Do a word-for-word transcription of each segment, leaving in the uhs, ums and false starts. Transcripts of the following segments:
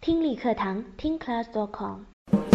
听力课堂听 class dot com。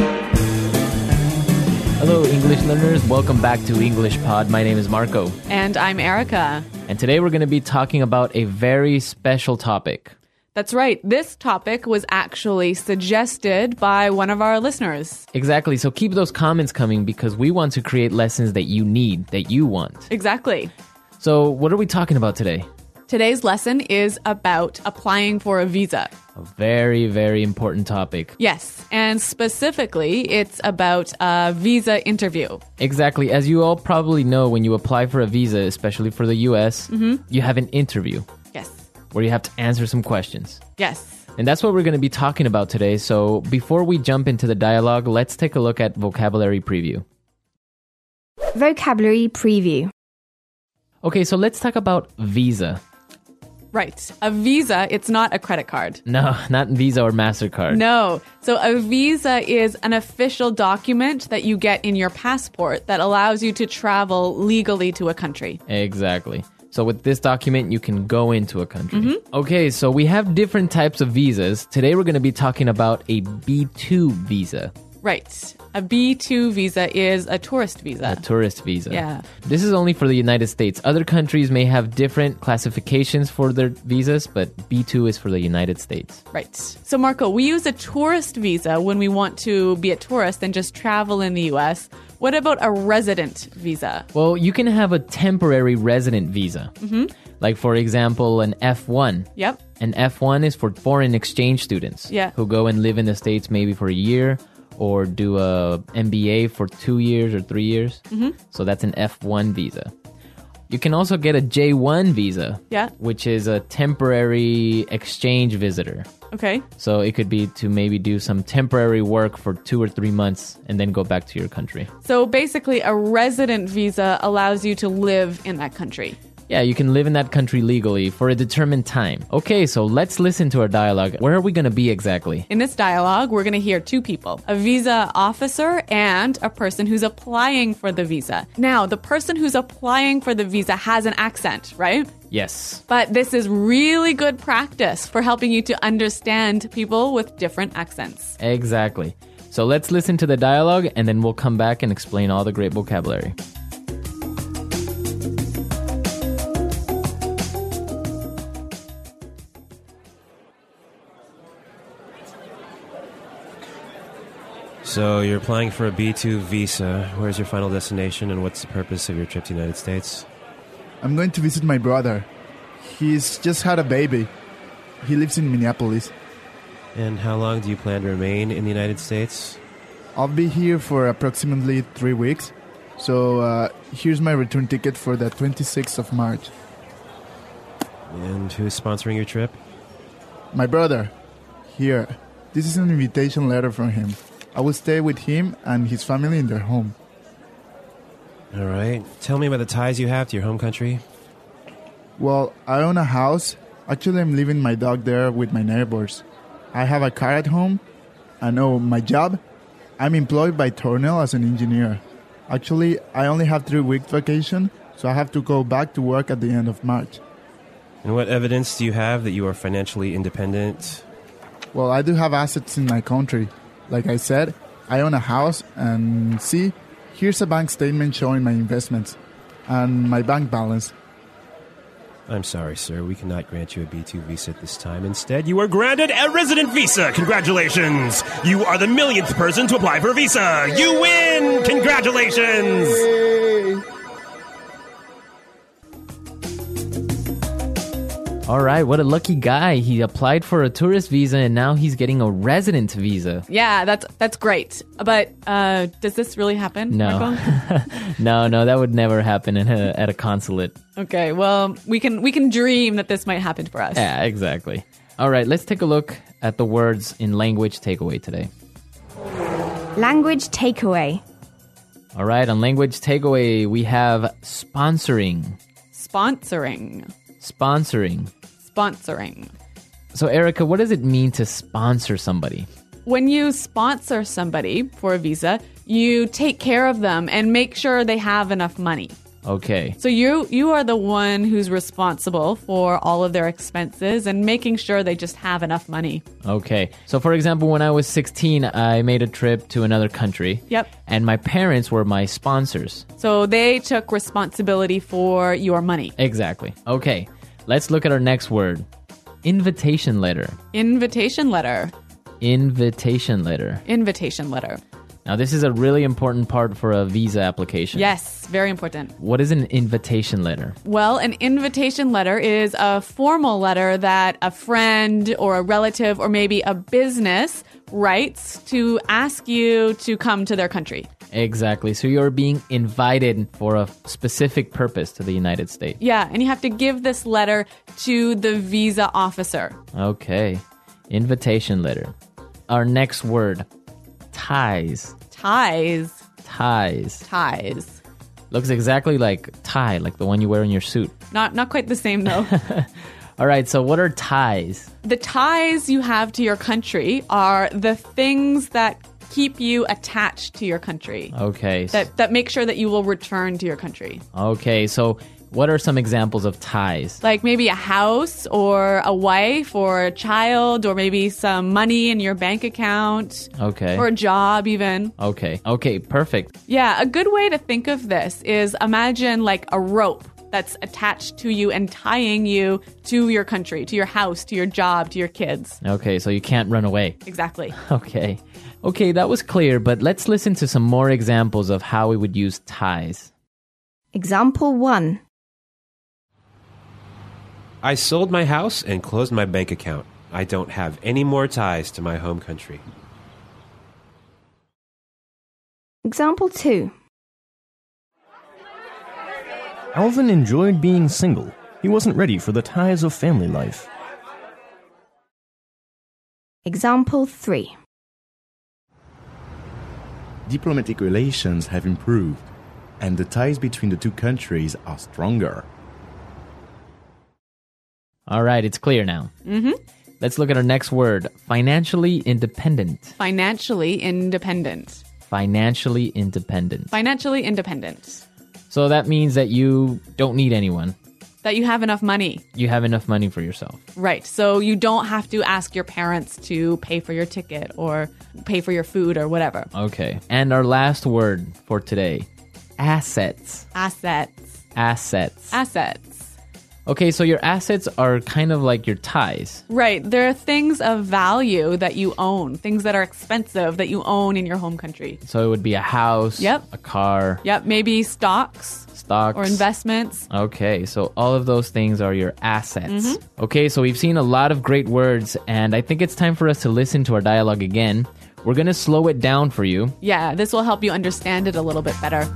Hello, English learners. Welcome back to English Pod. My name is Marco. And I'm Erica. And today we're going to be talking about a very special topic. That's right. This topic was actually suggested by one of our listeners. Exactly. So keep those comments coming because we want to create lessons that you need, that you want. Exactly. So what are we talking about today? Today's lesson is about applying for a visa. A very, very important topic. Yes, and specifically, it's about a visa interview. Exactly. As you all probably know, when you apply for a visa, especially for the U S, mm-hmm. you have an interview. Yes. Where you have to answer some questions. Yes. And that's what we're going to be talking about today. So before we jump into the dialogue, let's take a look at vocabulary preview. Vocabulary preview. Okay, so let's talk about visa. Right. A visa, it's not a credit card. No, not Visa or MasterCard. No. So a visa is an official document that you get in your passport that allows you to travel legally to a country. Exactly. So with this document, you can go into a country. Mm-hmm. Okay, so we have different types of visas. Today we're going to be talking about a B two visa. Right. A B two visa is a tourist visa. A tourist visa. Yeah. This is only for the United States. Other countries may have different classifications for their visas, but B two is for the United States. Right. So, Marco, we use a tourist visa when we want to be a tourist and just travel in the U S. What about a resident visa? Well, you can have a temporary resident visa. Mm-hmm. Like, for example, an F one. Yep. An F one is for foreign exchange students. Yeah. Who go and live in the States maybe for a year or do a M B A for two years or three years. Mm-hmm. So that's an F one visa. You can also get a J one visa, yeah, which is a temporary exchange visitor. Okay. So it could be to maybe do some temporary work for two or three months and then go back to your country. So basically, a resident visa allows you to live in that country. Yeah, you can live in that country legally for a determined time. Okay, so let's listen to our dialogue. Where are we going to be exactly? In this dialogue, we're going to hear two people, a visa officer and a person who's applying for the visa. Now, the person who's applying for the visa has an accent, right? Yes. But this is really good practice for helping you to understand people with different accents. Exactly. So let's listen to the dialogue and then we'll come back and explain all the great vocabulary. So you're applying for a B two visa. Where's your final destination and what's the purpose of your trip to the United States? I'm going to visit my brother. He's just had a baby. He lives in Minneapolis. And how long do you plan to remain in the United States? I'll be here for approximately three weeks. So uh, here's my return ticket for the twenty-sixth of March. And who's sponsoring your trip? My brother. Here. This is an invitation letter from him. I will stay with him and his family in their home. All right. Tell me about the ties you have to your home country. Well, I own a house. Actually, I'm leaving my dog there with my neighbors. I have a car at home. And oh, my job? I'm employed by Tornell as an engineer. Actually, I only have three weeks vacation, so I have to go back to work at the end of March. And what evidence do you have that you are financially independent? Well, I do have assets in my country. Like I said, I own a house, and see, here's a bank statement showing my investments and my bank balance. I'm sorry, sir. We cannot grant you a B two visa at this time. Instead, you are granted a resident visa. Congratulations! You are the millionth person to apply for a visa. You win! Congratulations! Yay! All right, what a lucky guy. He applied for a tourist visa and now he's getting a resident visa. Yeah, that's that's great. But uh, does this really happen? No. Marco? no, no, that would never happen in a, at a consulate. Okay, well, we can we can dream that this might happen for us. Yeah, exactly. All right, let's take a look at the words in language takeaway today. Language takeaway. All right, on language takeaway, we have sponsoring. Sponsoring. Sponsoring. Sponsoring. So, Erica, what does it mean to sponsor somebody? When you sponsor somebody for a visa, you take care of them and make sure they have enough money. Okay. So you you are the one who's responsible for all of their expenses and making sure they just have enough money. Okay. So for example, when I was sixteen, I made a trip to another country. Yep. And my parents were my sponsors. So they took responsibility for your money. Exactly. Okay. Let's look at our next word. Invitation letter. Invitation letter. Invitation letter. Invitation letter. Now, this is a really important part for a visa application. Yes, very important. What is an invitation letter? Well, an invitation letter is a formal letter that a friend or a relative or maybe a business writes to ask you to come to their country. Exactly. So you're being invited for a specific purpose to the United States. Yeah, and you have to give this letter to the visa officer. Okay. Invitation letter. Our next word. Ties. Ties. Ties. Ties. Looks exactly like tie, like the one you wear in your suit. Not not quite the same though. All right, so what are ties? The ties you have to your country are the things that keep you attached to your country. Okay. That that make sure that you will return to your country. Okay, so what are some examples of ties? Like maybe a house or a wife or a child or maybe some money in your bank account. Okay. Or a job even. Okay. Okay, perfect. Yeah, a good way to think of this is imagine like a rope that's attached to you and tying you to your country, to your house, to your job, to your kids. Okay, so you can't run away. Exactly. Okay. Okay, that was clear, but let's listen to some more examples of how we would use ties. Example one. I sold my house and closed my bank account. I don't have any more ties to my home country. Example two. Alvin enjoyed being single. He wasn't ready for the ties of family life. Example three. Diplomatic relations have improved, and the ties between the two countries are stronger. All right, it's clear now. Mm-hmm. Let's look at our next word. Financially independent. Financially independent. Financially independent. Financially independent. So that means that you don't need anyone. That you have enough money. You have enough money for yourself. Right. So you don't have to ask your parents to pay for your ticket or pay for your food or whatever. Okay. And our last word for today. Assets. Assets. Assets. Assets. Okay, so your assets are kind of like your ties. Right. There are things of value that you own, things that are expensive that you own in your home country. So it would be a house, Yep. a car, Yep. Maybe stocks stocks, or investments. Okay, so all of those things are your assets. Okay, so we've seen a lot of great words, and I think it's time for us to listen to our dialogue again. We're going to slow it down for you. Yeah, this will help you understand it a little bit better.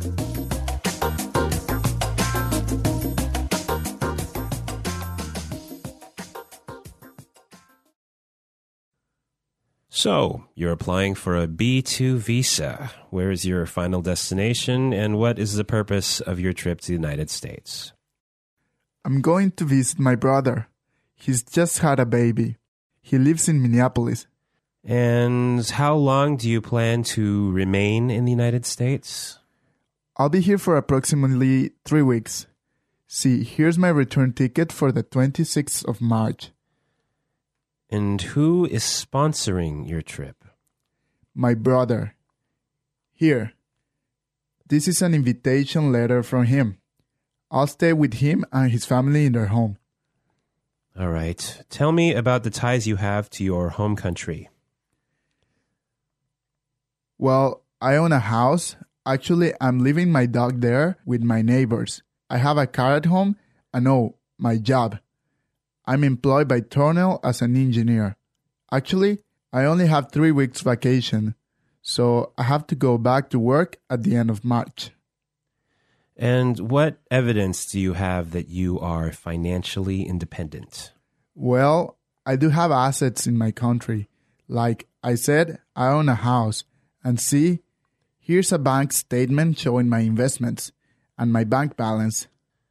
So, you're applying for a B two visa. Where is your final destination, and what is the purpose of your trip to the United States? I'm going to visit my brother. He's just had a baby. He lives in Minneapolis. And how long do you plan to remain in the United States? I'll be here for approximately three weeks. See, here's my return ticket for the twenty-sixth of March. And who is sponsoring your trip? My brother. Here. This is an invitation letter from him. I'll stay with him and his family in their home. All right. Tell me about the ties you have to your home country. Well, I own a house. Actually, I'm leaving my dog there with my neighbors. I have a car at home and oh, my job. I'm employed by Tornell as an engineer. Actually, I only have three weeks vacation, so I have to go back to work at the end of March. And what evidence do you have that you are financially independent? Well, I do have assets in my country. Like I said, I own a house. And see, here's a bank statement showing my investments and my bank balance.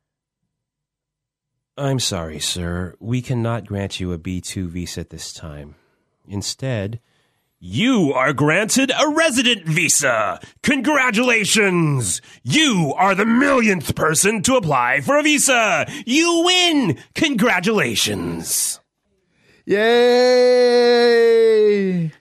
I'm sorry, sir. We cannot grant you a B two visa at this time. Instead, You are granted a resident visa. Congratulations! You are the millionth person to apply for a visa. You win! Congratulations! Yay!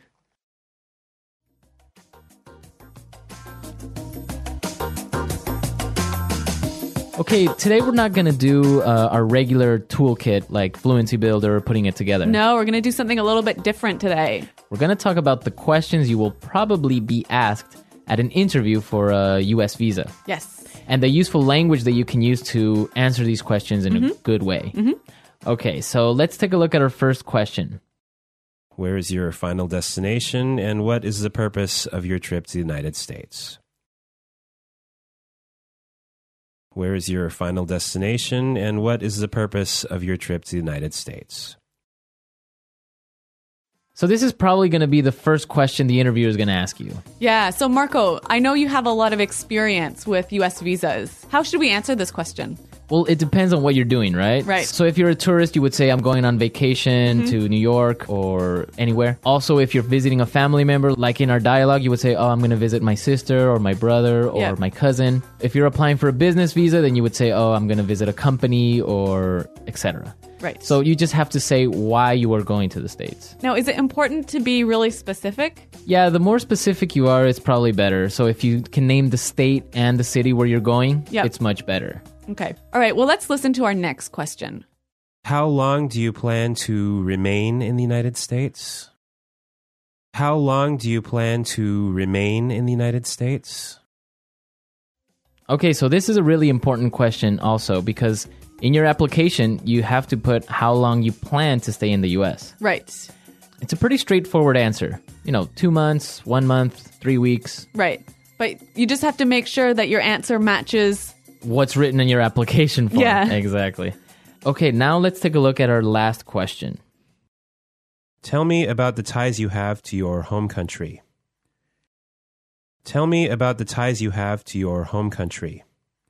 Okay, today we're not going to do uh, our regular toolkit like Fluency Builder or putting it together. No, we're going to do something a little bit different today. We're going to talk about the questions you will probably be asked at an interview for a U S visa. Yes. And the useful language that you can use to answer these questions in mm-hmm. a good way. Mm-hmm. Okay, so let's take a look at our first question. Where is your final destination, and what is the purpose of your trip to the United States? Where is your final destination, and what is the purpose of your trip to the United States? So this is probably going to be the first question the interviewer is going to ask you. Yeah, so Marco, I know you have a lot of experience with U S visas. How should we answer this question? Well, it depends on what you're doing, right? Right. So if you're a tourist, you would say, I'm going on vacation Mm-hmm. to New York or anywhere. Also, if you're visiting a family member, like in our dialogue, you would say, oh, I'm going to visit my sister or my brother or Yeah. my cousin. If you're applying for a business visa, then you would say, oh, I'm going to visit a company or et cetera. Right. So you just have to say why you are going to the States. Now, is it important to be really specific? Yeah, the more specific you are, it's probably better. So if you can name the state and the city where you're going, Yep. it's much better. Okay. All right, well, let's listen to our next question. How long do you plan to remain in the United States? How long do you plan to remain in the United States? Okay, so this is a really important question also because in your application, you have to put how long you plan to stay in the U S. Right. It's a pretty straightforward answer. You know, two months, one month, three weeks. Right. But you just have to make sure that your answer matches. What's written in your application form. Yeah. Exactly. Okay, now let's take a look at our last question. Tell me about the ties you have to your home country. Tell me about the ties you have to your home country.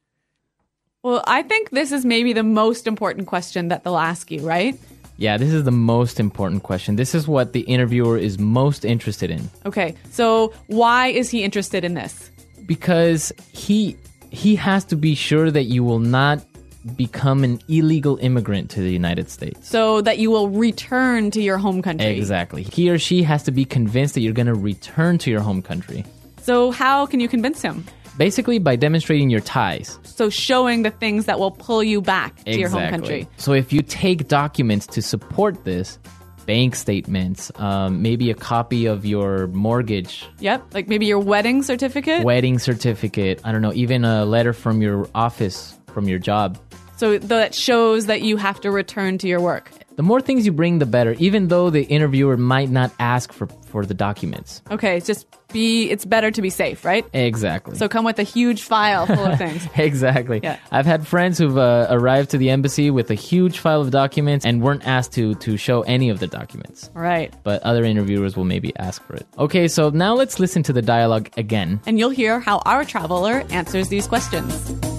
Well, I think this is maybe the most important question that they'll ask you, right? Yeah, this is the most important question. This is what the interviewer is most interested in. Okay, so why is he interested in this? Because he he has to be sure that you will not become an illegal immigrant to the United States. So that you will return to your home country. Exactly. He or she has to be convinced that you're going to return to your home country. So how can you convince him? Basically, by demonstrating your ties. So showing the things that will pull you back to Exactly. your home country. So if you take documents to support this, bank statements, um, maybe a copy of your mortgage, Yep, like maybe your wedding certificate. wedding certificate, I don't know, even a letter from your office, from your job. So that shows that you have to return to your work. The more things you bring, the better, even though the interviewer might not ask for, for the documents. Okay, it's just be, it's better to be safe, right? Exactly. So come with a huge file full of things. Exactly. Yeah. I've had friends who've uh, arrived to the embassy with a huge file of documents and weren't asked to, to show any of the documents. All right. But other interviewers will maybe ask for it. Okay, so now let's listen to the dialogue again. And you'll hear how our traveler answers these questions.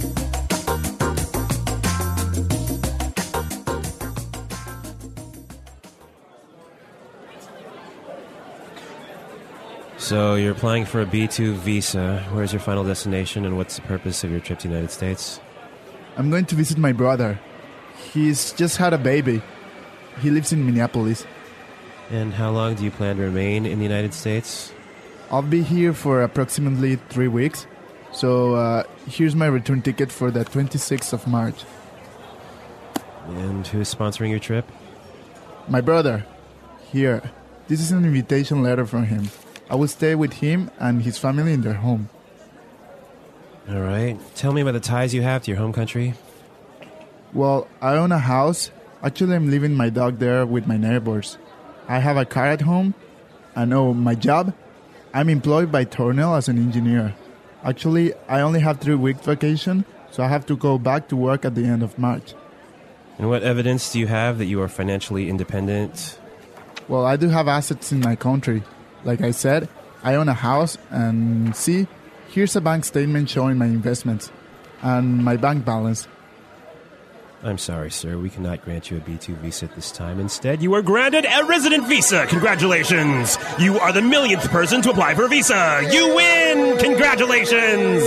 So you're applying for a B two visa. Where's your final destination, and what's the purpose of your trip to the United States? I'm going to visit my brother. He's just had a baby. He lives in Minneapolis. And how long do you plan to remain in the United States? I'll be here for approximately three weeks. So uh, here's my return ticket for the twenty-sixth of March. And who's sponsoring your trip? My brother. Here. This is an invitation letter from him. I will stay with him and his family in their home. All right. Tell me about the ties you have to your home country. Well, I own a house. Actually, I'm leaving my dog there with my neighbors. I have a car at home. And oh, my job? I'm employed by Tornell as an engineer. Actually, I only have three weeks vacation, so I have to go back to work at the end of March. And what evidence do you have that you are financially independent? Well, I do have assets in my country. Like I said, I own a house, and see, here's a bank statement showing my investments and my bank balance. I'm sorry, sir. We cannot grant you a B two visa at this time. Instead, you are granted a resident visa. Congratulations! You are the millionth person to apply for a visa. You win! Congratulations!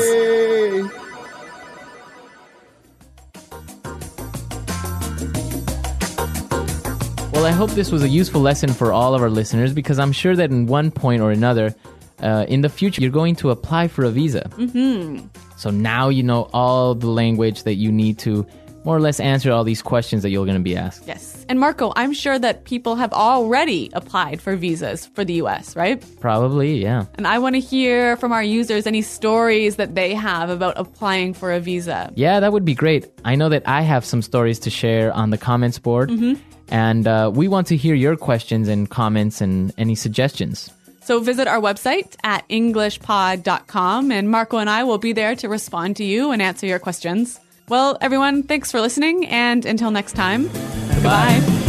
Well, I hope this was a useful lesson for all of our listeners because I'm sure that in one point or another, uh, in the future, you're going to apply for a visa. Mm-hmm. So now you know all the language that you need to more or less answer all these questions that you're going to be asked. Yes. And Marco, I'm sure that people have already applied for visas for the U S, right? Probably, yeah. And I want to hear from our users any stories that they have about applying for a visa. Yeah, that would be great. I know that I have some stories to share on the comments board. Mm-hmm. And uh, we want to hear your questions and comments and any suggestions. So visit our website at english pod dot com, and Marco and I will be there to respond to you and answer your questions. Well, everyone, thanks for listening, and until next time, goodbye.